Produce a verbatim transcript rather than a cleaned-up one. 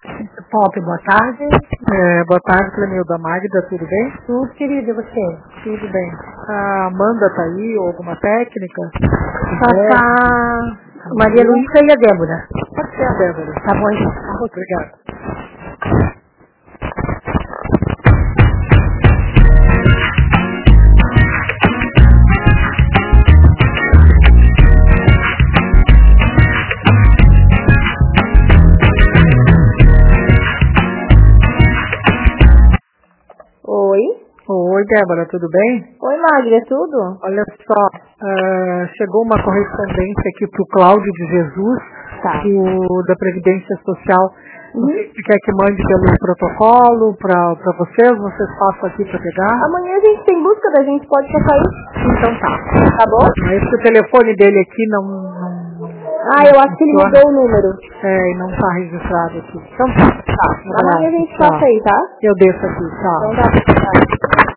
Pop, boa tarde. É, boa tarde, Clenilda. Magda, tudo bem? Tudo, querida, e você? Tudo bem. A Amanda tá aí, ou alguma técnica? Passar é. Maria Luísa e a Débora. Pode ser a Débora. Tá bom, então. Obrigado. Oi. Oi, Débora, tudo bem? Oi, Magda, tudo? Olha só, uh, chegou uma correspondência aqui para o Cláudio de Jesus, tá. do, da Previdência Social. Uhum. Você quer que mande pelo protocolo para vocês? Vocês passam aqui para pegar? Amanhã a gente tem busca da gente, pode passar isso? Então tá. Tá bom? Mas o telefone dele aqui não... não ah, eu acho que ele mudou o número. É, e não tá registrado aqui. Então tá. Tá. Amanhã a gente passa aí, tá? Eu desço aqui, tá. Então tá.